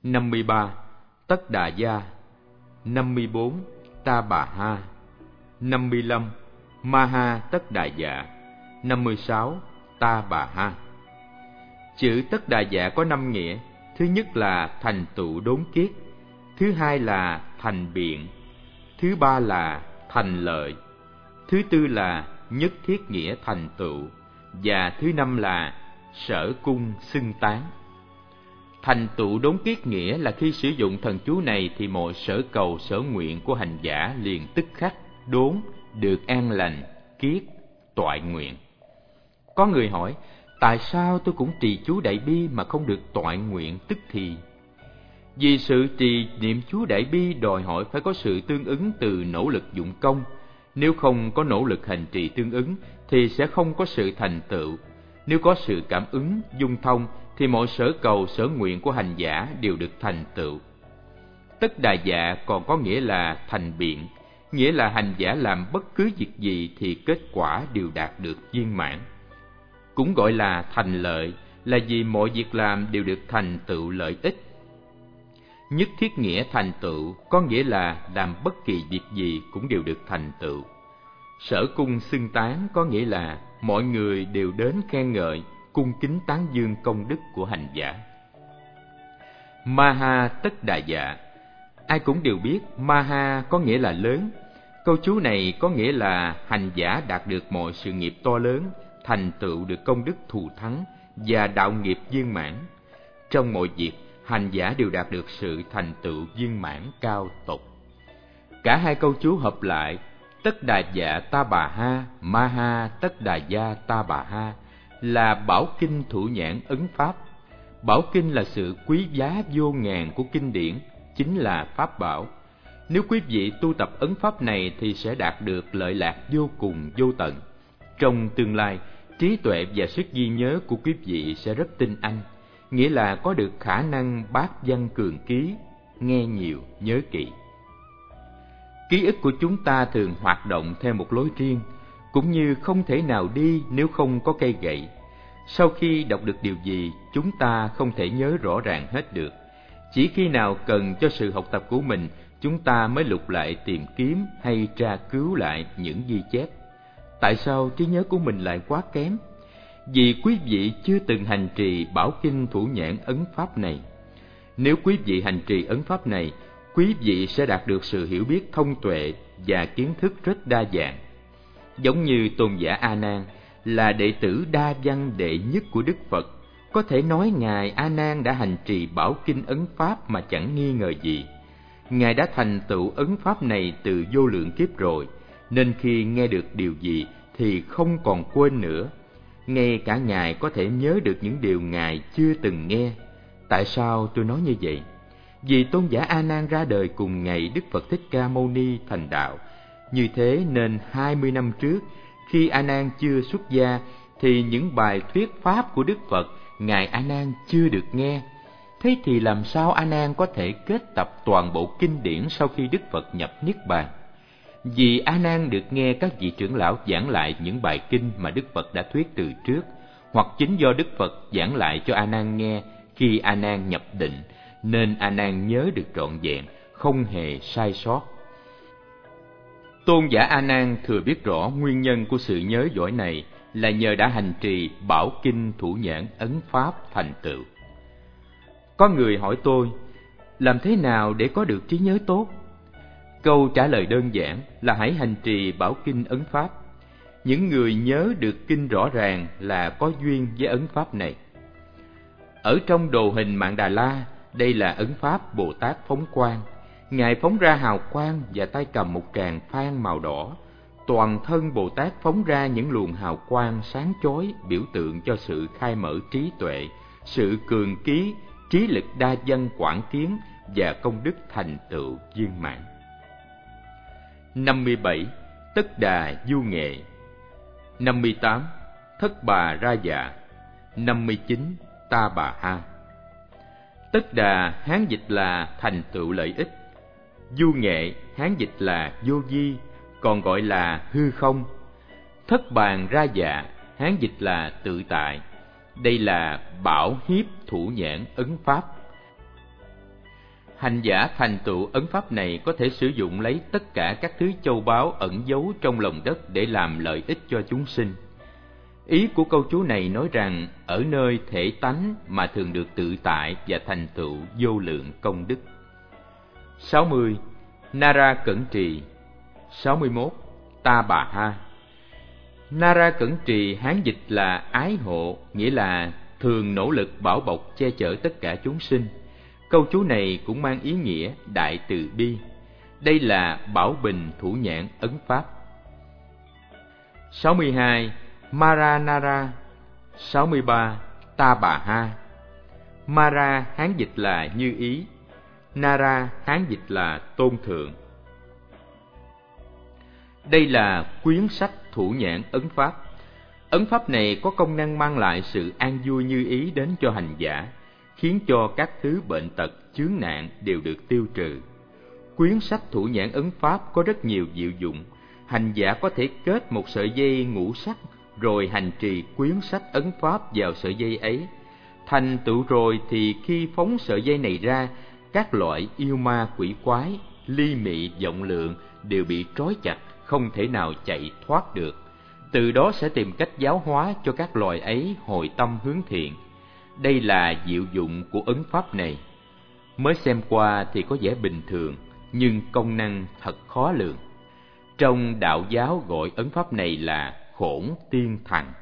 53. Tất Đà Gia. 54. Ta Bà Ha. 55. Maha Tất Đà Dạ. 56. Ta Bà Ha. Chữ Tất Đà Dạ có 5 nghĩa. Thứ nhất là thành tựu đốn kiết, thứ hai là thành biện, thứ ba là thành lợi, thứ tư là nhất thiết nghĩa thành tựu, và thứ năm là sở cung xưng tán. Thành tựu đốn kiết nghĩa là khi sử dụng thần chú này thì mọi sở cầu sở nguyện của hành giả liền tức khắc đốn được an lành, kiết, toại nguyện. Có người hỏi, tại sao tôi cũng trì chú Đại Bi mà không được toại nguyện tức thì? Vì sự trì niệm chú Đại Bi đòi hỏi phải có sự tương ứng từ nỗ lực dụng công. Nếu không có nỗ lực hành trì tương ứng thì sẽ không có sự thành tựu. Nếu có sự cảm ứng, dung thông thì mọi sở cầu sở nguyện của hành giả đều được thành tựu. Tất Đà Dạ còn có nghĩa là thành biện, nghĩa là hành giả làm bất cứ việc gì thì kết quả đều đạt được viên mãn. Cũng gọi là thành lợi là vì mọi việc làm đều được thành tựu lợi ích. Nhất thiết nghĩa thành tựu có nghĩa là làm bất kỳ việc gì cũng đều được thành tựu. Sở cung xưng tán có nghĩa là mọi người đều đến khen ngợi, cung kính tán dương công đức của hành giả. Maha Tất Đà Dạ. Ai cũng đều biết Maha có nghĩa là lớn. Câu chú này có nghĩa là hành giả đạt được mọi sự nghiệp to lớn, thành tựu được công đức thù thắng và đạo nghiệp viên mãn. Trong mọi việc, hành giả đều đạt được sự thành tựu viên mãn cao tột. Cả hai câu chú hợp lại, Tất Đà Dạ Ta Bà Ha, Maha Tất Đà Gia Ta Bà Ha, là bảo kinh thủ nhãn ấn pháp. Bảo kinh là sự quý giá vô ngàn của kinh điển, chính là pháp bảo. Nếu quý vị tu tập ấn pháp này thì sẽ đạt được lợi lạc vô cùng vô tận. Trong tương lai, trí tuệ và sức ghi nhớ của quý vị sẽ rất tinh anh, nghĩa là có được khả năng bát văn cường ký, nghe nhiều, nhớ kỹ. Ký ức của chúng ta thường hoạt động theo một lối riêng, cũng như không thể nào đi nếu không có cây gậy. Sau khi đọc được điều gì, chúng ta không thể nhớ rõ ràng hết được. Chỉ khi nào cần cho sự học tập của mình, chúng ta mới lục lại tìm kiếm hay tra cứu lại những ghi chép. Tại sao trí nhớ của mình lại quá kém? Vì quý vị chưa từng hành trì bảo kinh thủ nhãn ấn pháp này. Nếu quý vị hành trì ấn pháp này, quý vị sẽ đạt được sự hiểu biết thông tuệ và kiến thức rất đa dạng. Giống như Tôn giả A Nan là đệ tử đa văn đệ nhất của Đức Phật, có thể nói Ngài A Nan đã hành trì bảo kinh ấn pháp mà chẳng nghi ngờ gì. Ngài đã thành tựu ấn pháp này từ vô lượng kiếp rồi, nên khi nghe được điều gì thì không còn quên nữa. Ngay cả Ngài có thể nhớ được những điều Ngài chưa từng nghe. Tại sao tôi nói như vậy? Vì Tôn giả A Nan ra đời cùng ngày Đức Phật Thích Ca Mâu Ni thành đạo. Như thế nên 20 năm trước, khi A Nan chưa xuất gia, thì những bài thuyết pháp của Đức Phật ngài A Nan chưa được nghe. Thế thì làm sao A Nan có thể kết tập toàn bộ kinh điển sau khi Đức Phật nhập Niết Bàn? Vì A Nan được nghe các vị trưởng lão giảng lại những bài kinh mà Đức Phật đã thuyết từ trước, hoặc chính do Đức Phật giảng lại cho A Nan nghe khi A Nan nhập định, nên A Nan nhớ được trọn vẹn, không hề sai sót. Tôn giả A Nan thừa biết rõ nguyên nhân của sự nhớ giỏi này là nhờ đã hành trì bảo kinh thủ nhãn ấn pháp thành tựu. Có người hỏi tôi, làm thế nào để có được trí nhớ tốt? Câu trả lời đơn giản là hãy hành trì bảo kinh ấn pháp. Những người nhớ được kinh rõ ràng là có duyên với ấn pháp này. Ở trong đồ hình Mạn Đà La, đây là ấn pháp Bồ Tát phóng quang. Ngài phóng ra hào quang và tay cầm một tràng phan màu đỏ. Toàn thân Bồ Tát phóng ra những luồng hào quang sáng chói, biểu tượng cho sự khai mở trí tuệ, sự cường ký, trí lực đa văn quảng kiến và công đức thành tựu viên mãn. 57. Tất Đà Du Nghệ. 58. Thất Bà Ra Dạ. 59. Ta Bà Ha. Tất Đà Hán dịch là thành tựu lợi ích. Du Nghệ Hán dịch là vô vi, còn gọi là hư không. Thất Bàn Ra Dạ Hán dịch là tự tại. Đây là bảo hiếp thủ nhãn ấn pháp. Hành giả thành tựu ấn pháp này có thể sử dụng lấy tất cả các thứ châu báu ẩn giấu trong lòng đất để làm lợi ích cho chúng sinh. Ý của câu chú này nói rằng ở nơi thể tánh mà thường được tự tại và thành tựu vô lượng công đức. 60. Nara cẩn trì. 61. Ta bà ha. Nara cẩn trì Hán dịch là ái hộ, nghĩa là thường nỗ lực bảo bọc che chở tất cả chúng sinh. Câu chú này cũng mang ý nghĩa đại từ bi. Đây là bảo bình thủ nhãn ấn pháp. 62. Maranara. 63. Ta bà ha. Mara Hán dịch là như ý, Nara Hán dịch là tôn thượng. Đây là quyển sách thủ nhãn ấn pháp. Ấn pháp này có công năng mang lại sự an vui như ý đến cho hành giả, khiến cho các thứ bệnh tật, chướng nạn đều được tiêu trừ. Quyển sách thủ nhãn ấn pháp có rất nhiều diệu dụng. Hành giả có thể kết một sợi dây ngũ sắc, rồi hành trì quyển sách ấn pháp vào sợi dây ấy. Thành tựu rồi thì khi phóng sợi dây này ra, các loại yêu ma quỷ quái, ly mị vọng lượng đều bị trói chặt, không thể nào chạy thoát được. Từ đó sẽ tìm cách giáo hóa cho các loài ấy hồi tâm hướng thiện. Đây là diệu dụng của ấn pháp này. Mới xem qua thì có vẻ bình thường, nhưng công năng thật khó lường. Trong đạo giáo gọi ấn pháp này là Khổn Tiên Thần.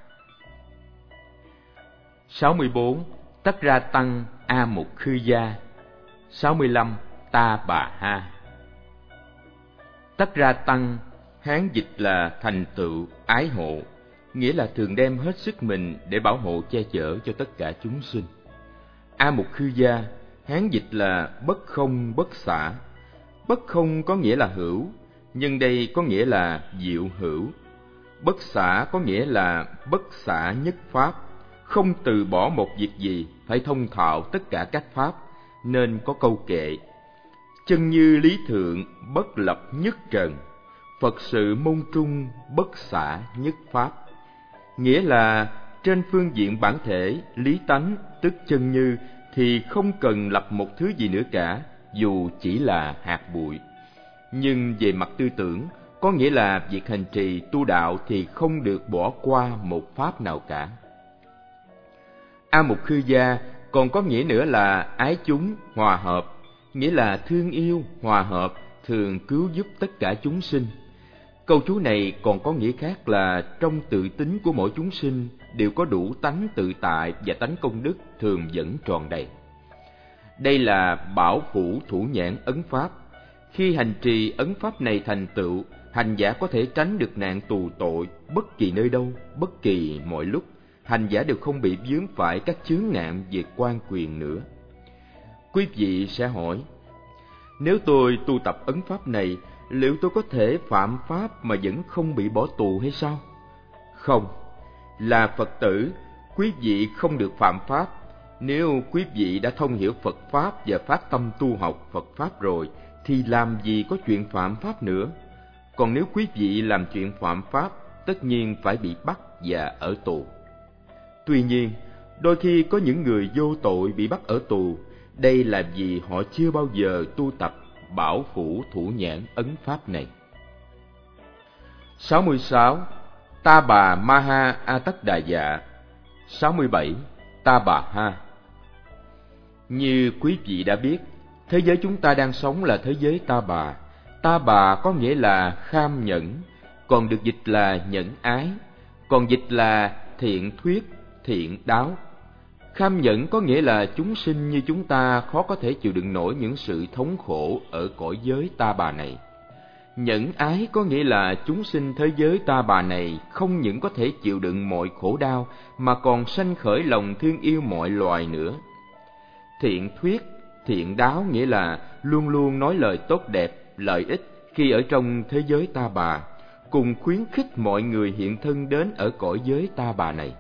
64. Tất Ra Tăng A Mục Khư Gia. 65. Ta Bà Ha. Tất Ra Tăng Hán dịch là thành tựu ái hộ, nghĩa là thường đem hết sức mình để bảo hộ che chở cho tất cả chúng sinh. A Mục Khư Gia Hán dịch là bất không bất xả. Bất không có nghĩa là hữu, nhưng đây có nghĩa là diệu hữu. Bất xả có nghĩa là bất xả nhất pháp, không từ bỏ một việc gì, phải thông thạo tất cả các pháp, nên có câu kệ: chân như lý thượng, bất lập nhất trần, Phật sự môn trung, bất xả nhất pháp. Nghĩa là trên phương diện bản thể, lý tánh, tức chân như, thì không cần lập một thứ gì nữa cả, dù chỉ là hạt bụi. Nhưng về mặt tư tưởng, có nghĩa là việc hành trì tu đạo thì không được bỏ qua một pháp nào cả. A Mục Khư Gia còn có nghĩa nữa là ái chúng, hòa hợp, nghĩa là thương yêu, hòa hợp, thường cứu giúp tất cả chúng sinh. Câu chú này còn có nghĩa khác là trong tự tính của mỗi chúng sinh đều có đủ tánh tự tại và tánh công đức thường dẫn tròn đầy. Đây là bảo phủ thủ nhãn ấn pháp. Khi hành trì ấn pháp này thành tựu, hành giả có thể tránh được nạn tù tội bất kỳ nơi đâu, bất kỳ mọi lúc. Hành giả đều không bị vướng phải các chướng ngại về quan quyền nữa. Quý vị sẽ hỏi, nếu tôi tu tập ấn pháp này, liệu tôi có thể phạm pháp mà vẫn không bị bỏ tù hay sao? Không, là Phật tử, quý vị không được phạm pháp. Nếu quý vị đã thông hiểu Phật Pháp và phát tâm tu học Phật Pháp rồi, thì làm gì có chuyện phạm pháp nữa. Còn nếu quý vị làm chuyện phạm pháp, tất nhiên phải bị bắt và ở tù. Tuy nhiên, đôi khi có những người vô tội bị bắt ở tù. Đây là vì họ chưa bao giờ tu tập bảo phủ thủ nhãn ấn pháp này. 66. Ta Bà Maha A Tất Đà Dạ. 67. Ta Bà Ha. Như quý vị đã biết, thế giới chúng ta đang sống là thế giới ta bà. Ta bà có nghĩa là kham nhẫn, còn được dịch là nhẫn ái, còn dịch là thiện thuyết, thiện đáo. Kham nhẫn có nghĩa là chúng sinh như chúng ta khó có thể chịu đựng nổi những sự thống khổ ở cõi giới ta bà này. Nhẫn ái có nghĩa là chúng sinh thế giới ta bà này không những có thể chịu đựng mọi khổ đau mà còn sanh khởi lòng thương yêu mọi loài nữa. Thiện thuyết, thiện đáo nghĩa là luôn luôn nói lời tốt đẹp, lợi ích khi ở trong thế giới ta bà, cùng khuyến khích mọi người hiện thân đến ở cõi giới ta bà này.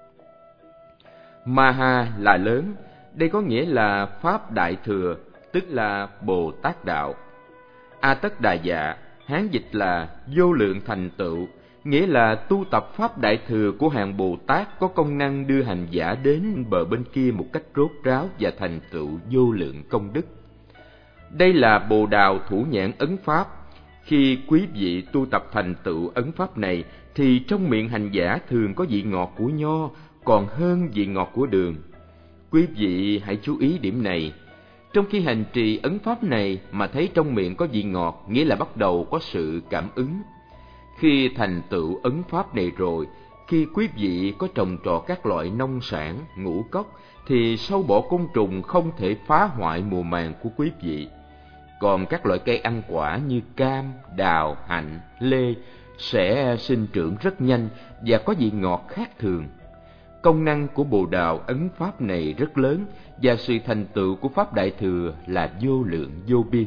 Maha là lớn, đây có nghĩa là Pháp Đại Thừa, tức là Bồ Tát Đạo. A Tất Đà Dạ, Hán dịch là vô lượng thành tựu, nghĩa là tu tập Pháp Đại Thừa của hàng Bồ Tát có công năng đưa hành giả đến bờ bên kia một cách rốt ráo và thành tựu vô lượng công đức. Đây là Bồ Đào Thủ Nhãn Ấn Pháp. Khi quý vị tu tập thành tựu ấn pháp này, thì trong miệng hành giả thường có vị ngọt của nho, còn hơn vị ngọt của đường. Quý vị hãy chú ý điểm này. Trong khi hành trì ấn pháp này mà thấy trong miệng có vị ngọt, nghĩa là bắt đầu có sự cảm ứng. Khi thành tựu ấn pháp này rồi, khi quý vị có trồng trọt các loại nông sản, ngũ cốc, thì sâu bọ côn trùng không thể phá hoại mùa màng của quý vị. Còn các loại cây ăn quả như cam, đào, hạnh, lê sẽ sinh trưởng rất nhanh và có vị ngọt khác thường. Công năng của Bồ Đào ấn pháp này rất lớn, và sự thành tựu của pháp Đại Thừa là vô lượng vô biên.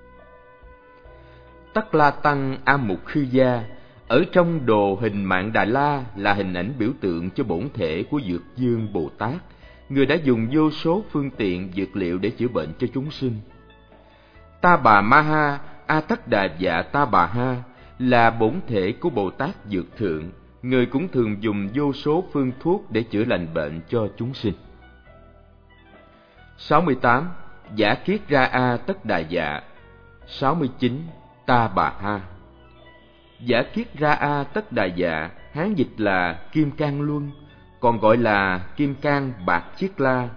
Tắc La Tăng A Mục Khư Gia ở trong đồ hình Mạn Đà La là hình ảnh biểu tượng cho bổn thể của Dược Dương Bồ Tát, người đã dùng vô số phương tiện dược liệu để chữa bệnh cho chúng sinh. Ta Bà Ma Ha A Tất Đà Dạ Ta Bà Ha là bổn thể của Bồ Tát Dược Thượng, người cũng thường dùng vô số phương thuốc để chữa lành bệnh cho chúng sinh. 68. Giả Kiết Ra A Tất Đà Dạ. 69. Ta Bà Ha. Giả Kiết Ra A Tất Đà Dạ Hán dịch là Kim Cang Luân, còn gọi là Kim Cang Bạc Chiết La.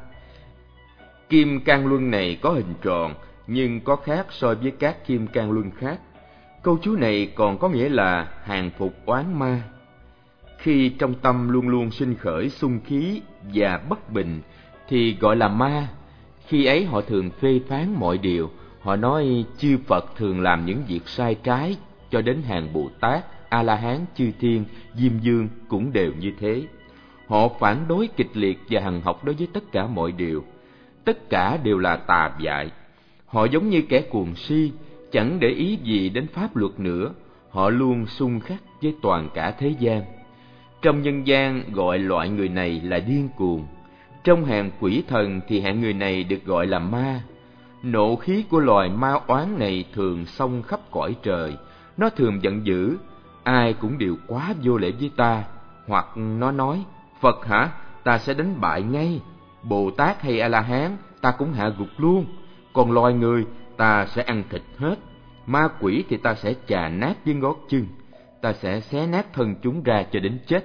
Kim Cang Luân này có hình tròn nhưng có khác so với các Kim Cang Luân khác. Câu chú này còn có nghĩa là hàng phục oán ma. Khi trong tâm luôn luôn sinh khởi xung khí và bất bình thì gọi là ma. Khi ấy họ thường phê phán mọi điều. Họ nói chư Phật thường làm những việc sai trái, cho đến hàng Bồ Tát, A-la-hán, chư Thiên, Diêm Dương cũng đều như thế. Họ phản đối kịch liệt và hằn học đối với tất cả mọi điều. Tất cả đều là tà dại. Họ giống như kẻ cuồng si, chẳng để ý gì đến pháp luật nữa. Họ luôn xung khắc với toàn cả thế gian. Trong nhân gian gọi loại người này là điên cuồng. Trong hàng quỷ thần thì hạng người này được gọi là ma. Nộ khí của loài ma oán này thường xông khắp cõi trời. Nó thường giận dữ, ai cũng đều quá vô lễ với ta. Hoặc nó nói, Phật hả, ta sẽ đánh bại ngay. Bồ Tát hay A-la-hán, ta cũng hạ gục luôn. Còn loài người, ta sẽ ăn thịt hết. Ma quỷ thì ta sẽ chà nát với ngón chân. Ta sẽ xé nát thân chúng ra cho đến chết.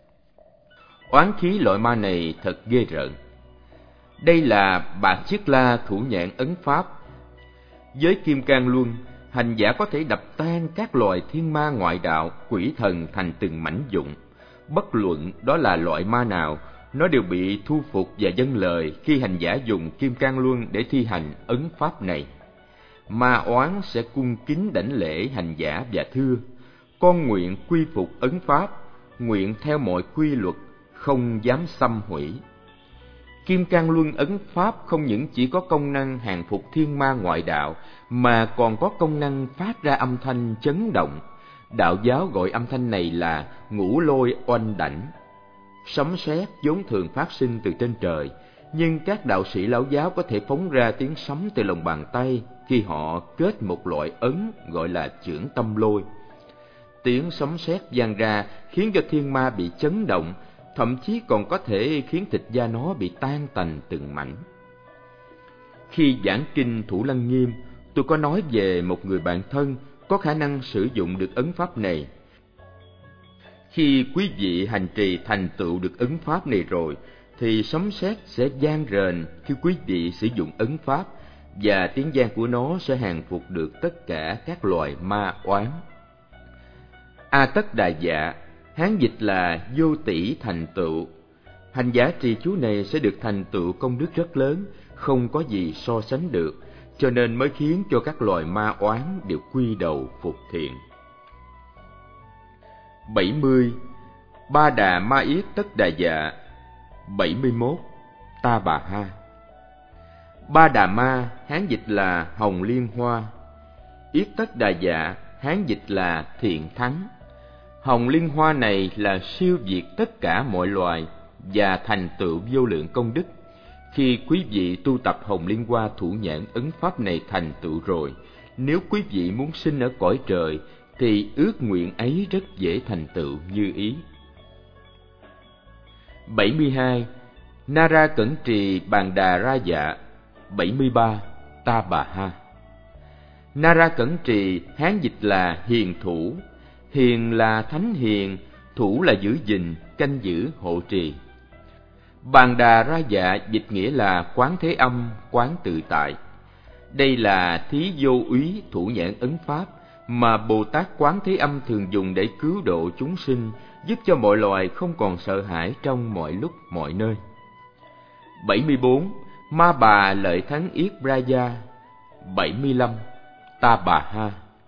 Oán khí loại ma này thật ghê rợn. Đây là Bạc Chiết La Thủ Nhãn Ấn Pháp. Với Kim Cang Luân, hành giả có thể đập tan các loài thiên ma ngoại đạo, quỷ thần thành từng mảnh vụn. Bất luận đó là loại ma nào, nó đều bị thu phục và vâng lời khi hành giả dùng Kim Cang Luân để thi hành ấn pháp này. Ma oán sẽ cung kính đảnh lễ hành giả và thưa: con nguyện quy phục ấn pháp, nguyện theo mọi quy luật, không dám xâm hủy. Kim Cang Luân ấn pháp không những chỉ có công năng hàng phục thiên ma ngoại đạo, mà còn có công năng phát ra âm thanh chấn động. Đạo giáo gọi âm thanh này là ngũ lôi oanh đảnh. Sấm sét vốn thường phát sinh từ trên trời, nhưng các đạo sĩ lão giáo có thể phóng ra tiếng sấm từ lòng bàn tay khi họ kết một loại ấn gọi là chưởng tâm lôi. Tiếng sấm sét vang ra khiến cho thiên ma bị chấn động, thậm chí còn có thể khiến thịt da nó bị tan tành từng mảnh. Khi giảng kinh Thủ Lăng Nghiêm, tôi có nói về một người bạn thân có khả năng sử dụng được ấn pháp này. Khi quý vị hành trì thành tựu được ấn pháp này rồi, thì sấm sét sẽ vang rền khi quý vị sử dụng ấn pháp, và tiếng vang của nó sẽ hàng phục được tất cả các loài ma oán. A Tất Đà Dạ, Hán dịch là vô tỷ thành tựu. Hành giả trì chú này sẽ được thành tựu công đức rất lớn, không có gì so sánh được, cho nên mới khiến cho các loài ma oán đều quy đầu phục thiện. 70. Ba Đà Ma Yết Tất Đà Dạ. 71. Ta Bà Ha. Ba Đà Ma, Hán dịch là hồng liên hoa. Yết Tất Đà Dạ, Hán dịch là thiện thắng. Hồng liên hoa này là siêu diệt tất cả mọi loài và thành tựu vô lượng công đức. Khi quý vị tu tập Hồng Liên Hoa Thủ Nhãn ấn pháp này thành tựu rồi, nếu quý vị muốn sinh ở cõi trời thì ước nguyện ấy rất dễ thành tựu như ý. 72. Nara Cẩn Trì Bàn Đà Ra Dạ. 73. Ta Bà Ha. Nara Cẩn Trì Hán dịch là hiền thủ. Hiền là thánh hiền, thủ là giữ gìn, canh giữ, hộ trì. Bàn Đà Ra Dạ dịch nghĩa là quán thế âm, quán tự tại. Đây là thí vô úy thủ nhãn ấn pháp mà Bồ Tát Quán Thế Âm thường dùng để cứu độ chúng sinh, giúp cho mọi loài không còn sợ hãi trong mọi lúc mọi nơi. 74. Ma Bà Lợi Thắng Yết Braya. 75. Ta Bà Ha.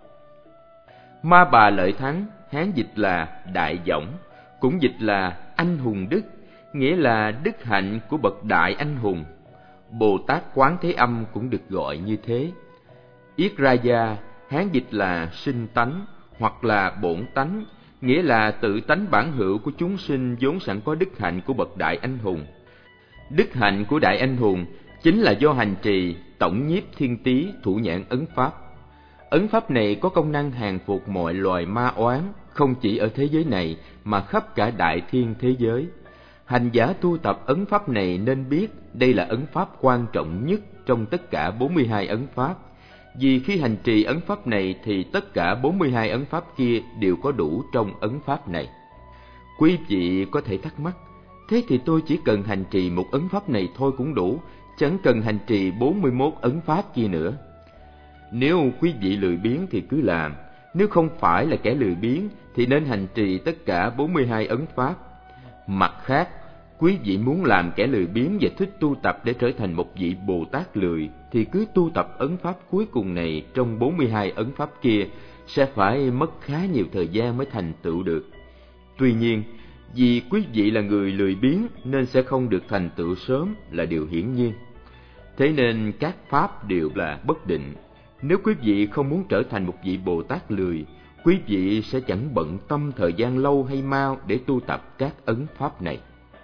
Ma Bà Lợi Thắng Hán dịch là đại võng, cũng dịch là anh hùng đức, nghĩa là đức hạnh của bậc đại anh hùng. Bồ Tát Quán Thế Âm cũng được gọi như thế. Yết Raya Hán dịch là sinh tánh hoặc là bổn tánh, nghĩa là tự tánh bản hữu của chúng sinh vốn sẵn có đức hạnh của bậc đại anh hùng. Đức hạnh của đại anh hùng chính là do hành trì tổng nhiếp thiên tý thủ nhãn ấn pháp. Ấn pháp này có công năng hàng phục mọi loài ma oán, không chỉ ở thế giới này mà khắp cả đại thiên thế giới. Hành giả tu tập ấn pháp này nên biết đây là ấn pháp quan trọng nhất trong tất cả 42 ấn pháp. Vì khi hành trì ấn pháp này thì tất cả 42 ấn pháp kia đều có đủ trong ấn pháp này. Quý vị có thể thắc mắc, thế thì tôi chỉ cần hành trì một ấn pháp này thôi cũng đủ, chẳng cần hành trì 41 ấn pháp kia nữa. Nếu quý vị lười biếng thì cứ làm, nếu không phải là kẻ lười biếng thì nên hành trì tất cả 42 ấn pháp. Mặt khác, quý vị muốn làm kẻ lười biếng và thích tu tập để trở thành một vị Bồ Tát lười thì cứ tu tập ấn pháp cuối cùng này trong 42 ấn pháp kia, sẽ phải mất khá nhiều thời gian mới thành tựu được. Tuy nhiên, vì quý vị là người lười biếng nên sẽ không được thành tựu sớm là điều hiển nhiên. Thế nên các pháp đều là bất định. Nếu quý vị không muốn trở thành một vị Bồ Tát lười, quý vị sẽ chẳng bận tâm thời gian lâu hay mau để tu tập các ấn pháp này.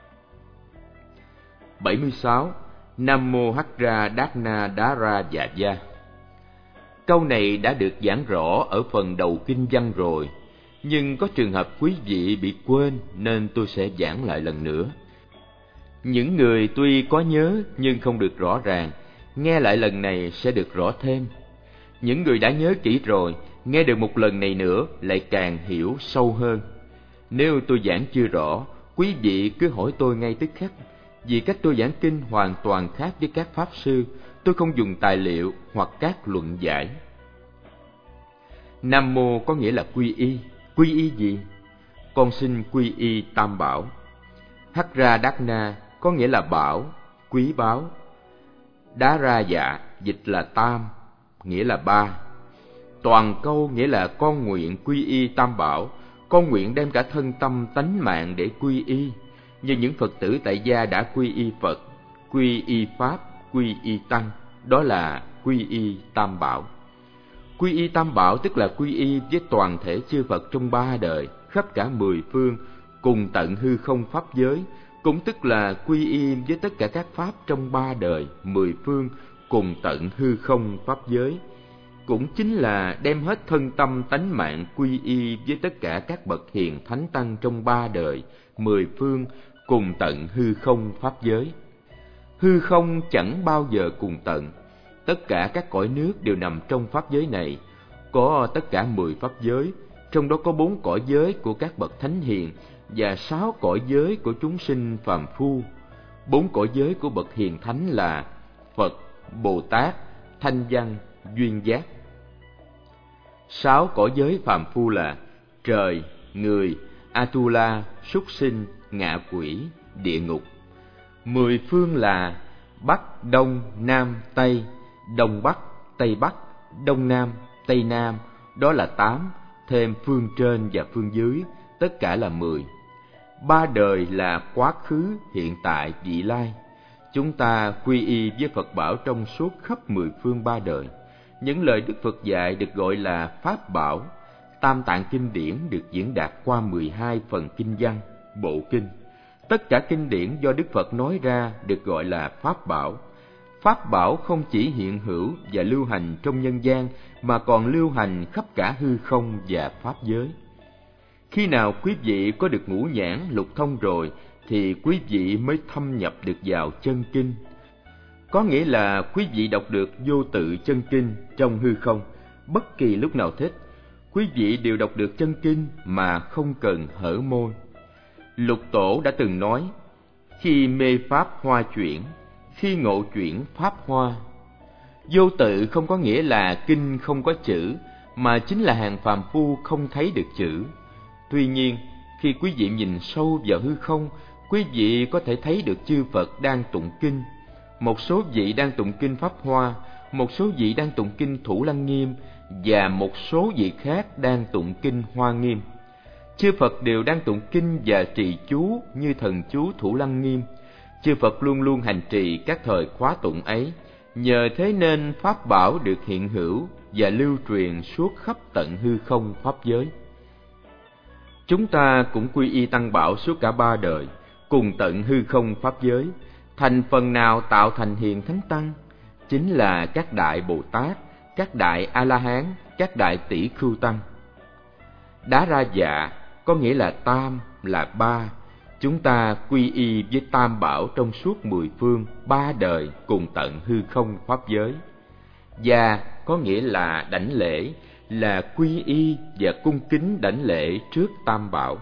76. Nam Mô Hắc Ra Đát Na Đá Ra Dạ Gia. Câu này đã được giảng rõ ở phần đầu kinh văn rồi, nhưng có trường hợp quý vị bị quên nên tôi sẽ giảng lại lần nữa. Những người tuy có nhớ nhưng không được rõ ràng, nghe lại lần này sẽ được rõ thêm. Những người đã nhớ kỹ rồi, nghe được một lần này nữa lại càng hiểu sâu hơn. Nếu tôi giảng chưa rõ, quý vị cứ hỏi tôi ngay tức khắc. Vì cách tôi giảng kinh hoàn toàn khác với các pháp sư, tôi không dùng tài liệu hoặc các luận giải. Nam Mô có nghĩa là quy y. Quy y gì? Con xin quy y Tam Bảo. Hắc Ra Đát Na có nghĩa là bảo, quý báu. Đá Ra Dạ dịch là tam, nghĩa là ba. Toàn câu nghĩa là con nguyện quy y Tam Bảo, con nguyện đem cả thân tâm tánh mạng để quy y. Như những Phật tử tại gia đã quy y Phật, quy y Pháp, quy y Tăng, đó là quy y Tam Bảo. Quy y Tam Bảo tức là quy y với toàn thể chư Phật trong ba đời, khắp cả 10 phương, cùng tận hư không pháp giới, cũng tức là quy y với tất cả các pháp trong ba đời, 10 phương, cùng tận hư không pháp giới. Cũng chính là đem hết thân tâm tánh mạng quy y với tất cả các bậc hiền thánh tăng trong ba đời, 10 phương, cùng tận hư không pháp giới. Hư không chẳng bao giờ cùng tận. Tất cả các cõi nước đều nằm trong pháp giới này. Có tất cả 10 pháp giới, trong đó có 4 cõi giới của các bậc thánh hiền và 6 cõi giới của chúng sinh phàm phu. 4 cõi giới của bậc hiền thánh là Phật, Bồ Tát, Thanh Văn, Duyên Giác. 6 cõi giới phàm phu là trời, người, Atula, súc sinh, ngạ quỷ, địa ngục. 10 phương là Bắc, Đông, Nam, Tây, Đông Bắc, Tây Bắc, Đông Nam, Tây Nam, đó là 8, thêm phương trên và phương dưới, tất cả là 10. 3 đời là quá khứ, hiện tại, vị lai. Chúng ta quy y với Phật bảo trong suốt khắp 10 phương 3 đời. Những lời Đức Phật dạy được gọi là Pháp bảo. Tam tạng kinh điển được diễn đạt qua 12 phần kinh văn, bộ kinh. Tất cả kinh điển do Đức Phật nói ra được gọi là Pháp bảo. Pháp bảo không chỉ hiện hữu và lưu hành trong nhân gian mà còn lưu hành khắp cả hư không và pháp giới. Khi nào quý vị có được ngũ nhãn lục thông rồi thì quý vị mới thâm nhập được vào chân kinh. Có nghĩa là quý vị đọc được vô tự chân kinh trong hư không, bất kỳ lúc nào thích, quý vị đều đọc được chân kinh mà không cần hở môi. Lục Tổ đã từng nói, khi mê pháp hoa chuyển, khi ngộ chuyển pháp hoa. Vô tự không có nghĩa là kinh không có chữ, mà chính là hàng phàm phu không thấy được chữ. Tuy nhiên, khi quý vị nhìn sâu vào hư không, quý vị có thể thấy được chư Phật đang tụng kinh. Một số vị đang tụng kinh Pháp Hoa, một số vị đang tụng kinh Thủ Lăng Nghiêm, và một số vị khác đang tụng kinh Hoa Nghiêm. Chư Phật đều đang tụng kinh và trì chú như thần chú Thủ Lăng Nghiêm. Chư Phật luôn luôn hành trì các thời khóa tụng ấy, nhờ thế nên Pháp bảo được hiện hữu và lưu truyền suốt khắp tận hư không Pháp giới. Chúng ta cũng quy y Tăng Bảo suốt cả 3 đời, cùng tận hư không Pháp giới, thành phần nào tạo thành Hiền Thánh Tăng? Chính là các Đại Bồ Tát, các Đại A-la-hán, các Đại Tỷ Khưu Tăng. Đá ra dạ có nghĩa là tam, là ba. Chúng ta quy y với Tam Bảo trong suốt 10 phương, 3 đời cùng tận hư không Pháp giới. Gia có nghĩa là đảnh lễ, là quy y và cung kính đảnh lễ trước Tam Bảo.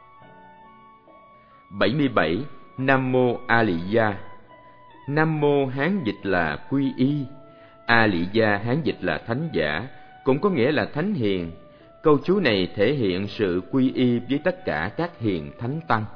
77. Nam Mô A Lị Gia. Nam Mô Hán dịch là quy y, A Lị Gia Hán dịch là thánh giả, cũng có nghĩa là thánh hiền. Câu chú này thể hiện sự quy y với tất cả các hiền thánh tăng.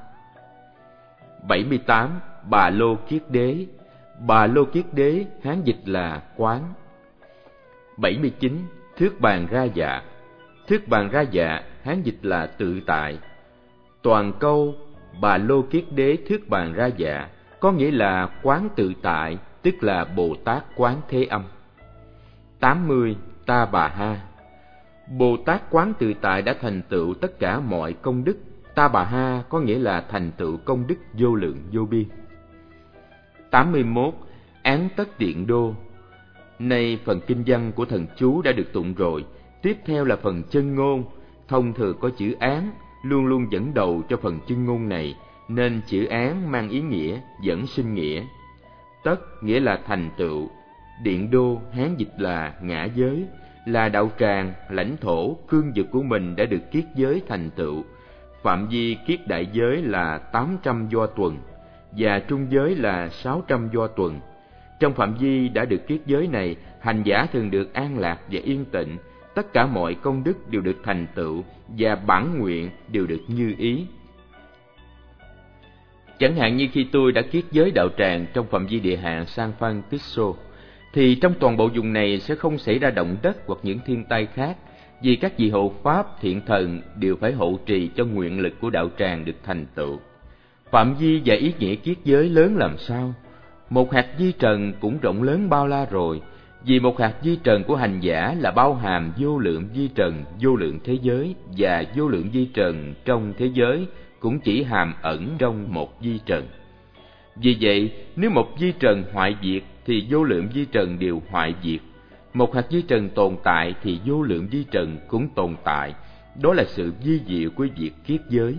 78. Bà Lô Kiết Đế. Bà Lô Kiết Đế Hán dịch là quán. 79. Thước Bàn Ra Dạ. Thước Bàn Ra Dạ Hán dịch là tự tại. Toàn câu Bà Lô Kiết Đế Thước Bàn Ra Dạ có nghĩa là quán tự tại, tức là Bồ Tát quán Thế Âm. 80. Ta Bà Ha. Bồ Tát quán tự tại đã thành tựu tất cả mọi công đức. Ta Bà Ha có nghĩa là thành tựu công đức vô lượng vô biên. 81. Án Tất Điện Đô. Nay phần kinh văn của thần chú đã được tụng rồi, tiếp theo là phần chân ngôn. Thông thường có chữ án luôn luôn dẫn đầu cho phần chân ngôn này, nên chữ án mang ý nghĩa dẫn sinh nghĩa. Tất nghĩa là thành tựu. Điện Đô Hán dịch là ngã giới, là đạo tràng, lãnh thổ, cương vực của mình đã được kiết giới thành tựu. Phạm vi kiết đại giới là 800 do tuần, và trung giới là 600 do tuần. Trong phạm vi đã được kiết giới này, hành giả thường được an lạc và yên tịnh, tất cả mọi công đức đều được thành tựu, và bản nguyện đều được như ý. Chẳng hạn như khi tôi đã kiết giới đạo tràng trong phạm vi địa hạn San Francisco, thì trong toàn bộ vùng này sẽ không xảy ra động đất hoặc những thiên tai khác, vì các vị hộ pháp, thiện thần đều phải hộ trì cho nguyện lực của đạo tràng được thành tựu. Phạm vi và ý nghĩa kiết giới lớn làm sao? Một hạt vi trần cũng rộng lớn bao la rồi, vì một hạt vi trần của hành giả là bao hàm vô lượng vi trần, vô lượng thế giới, và vô lượng vi trần trong thế giới cũng chỉ hàm ẩn trong một vi trần. Vì vậy, nếu một vi trần hoại diệt thì vô lượng vi trần đều hoại diệt. Một hạt vi trần tồn tại thì vô lượng vi trần cũng tồn tại. Đó là sự vi diệu của việc kiết giới.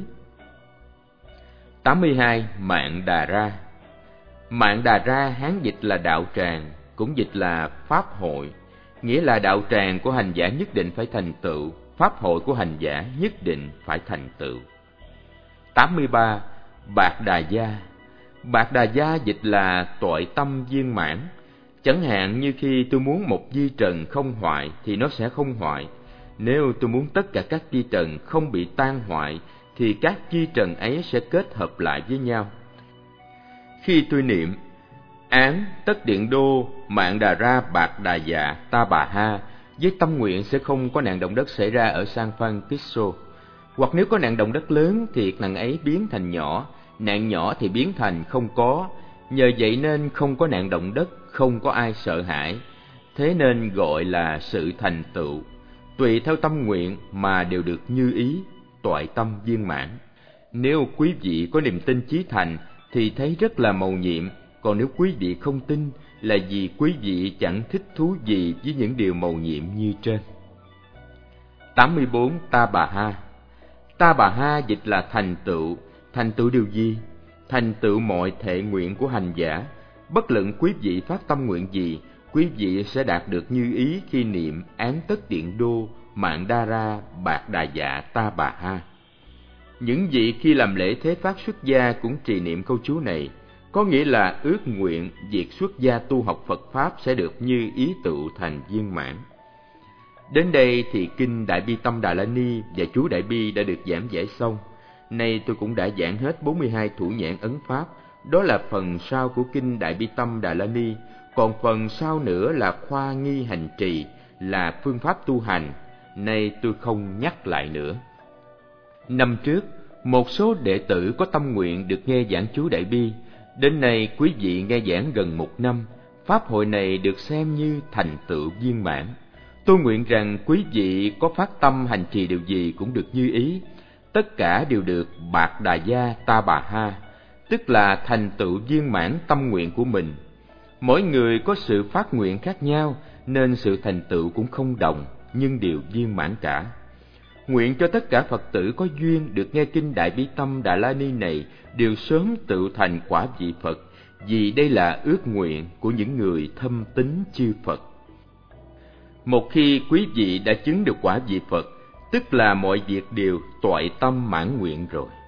82. Mạng Đà Ra. Mạng Đà Ra Hán dịch là đạo tràng, cũng dịch là pháp hội, nghĩa là đạo tràng của hành giả nhất định phải thành tựu, pháp hội của hành giả nhất định phải thành tựu. 83. Bạc Đà Gia. Bạc Đà Gia dịch là toại tâm viên mãn. Chẳng hạn như khi tôi muốn một vi trần không hoại thì nó sẽ không hoại. Nếu tôi muốn tất cả các vi trần không bị tan hoại thì các vi trần ấy sẽ kết hợp lại với nhau. Khi tôi niệm án Tất Điện Đô Mạng Đà Ra Bạc Đà Dạ Ta Bà Ha, với tâm nguyện sẽ không có nạn động đất xảy ra ở San Francisco. Hoặc nếu có nạn động đất lớn thì nạn ấy biến thành nhỏ, nạn nhỏ thì biến thành không có. Nhờ vậy nên không có nạn động đất, không có ai sợ hãi. Thế nên gọi là sự thành tựu. Tùy theo tâm nguyện mà đều được như ý, toại tâm viên mãn. Nếu quý vị có niềm tin chí thành thì thấy rất là mầu nhiệm. Còn nếu quý vị không tin là vì quý vị chẳng thích thú gì với những điều mầu nhiệm như trên. 84. Ta Bà Ha. Ta Bà Ha dịch là thành tựu. Thành tựu điều gì? Thành tựu mọi thệ nguyện của hành giả. Bất luận quý vị phát tâm nguyện gì, quý vị sẽ đạt được như ý khi niệm Án Tất Điện Đô Mạng Đa Ra Bạc Đà Dạ Ta Bà Ha. Những vị khi làm lễ thế pháp xuất gia cũng trì niệm câu chú này, có nghĩa là ước nguyện việc xuất gia tu học Phật Pháp sẽ được như ý tựu thành viên mãn. Đến đây thì Kinh Đại Bi Tâm Đà La Ni và chú Đại Bi đã được giảng giải xong. Nay tôi cũng đã giảng hết 42 thủ nhãn ấn Pháp, đó là phần sau của Kinh Đại Bi Tâm Đà La Ni. Còn phần sau nữa là khoa nghi hành trì, là phương pháp tu hành. Nay tôi không nhắc lại nữa. Năm trước, một số đệ tử có tâm nguyện được nghe giảng chú Đại Bi. Đến nay quý vị nghe giảng gần 1 năm, pháp hội này được xem như thành tựu viên mãn. Tôi nguyện rằng quý vị có phát tâm hành trì điều gì cũng được như ý, tất cả đều được Bạc Đà Gia Ta Bà Ha, tức là thành tựu viên mãn tâm nguyện của mình. Mỗi người có sự phát nguyện khác nhau nên sự thành tựu cũng không đồng, nhưng đều viên mãn cả. Nguyện cho tất cả Phật tử có duyên được nghe Kinh Đại Bi Tâm Đà La Ni này đều sớm tự thành quả vị Phật, vì đây là ước nguyện của những người thâm tín chư Phật. Một khi quý vị đã chứng được quả vị Phật, tức là mọi việc đều toại tâm mãn nguyện rồi.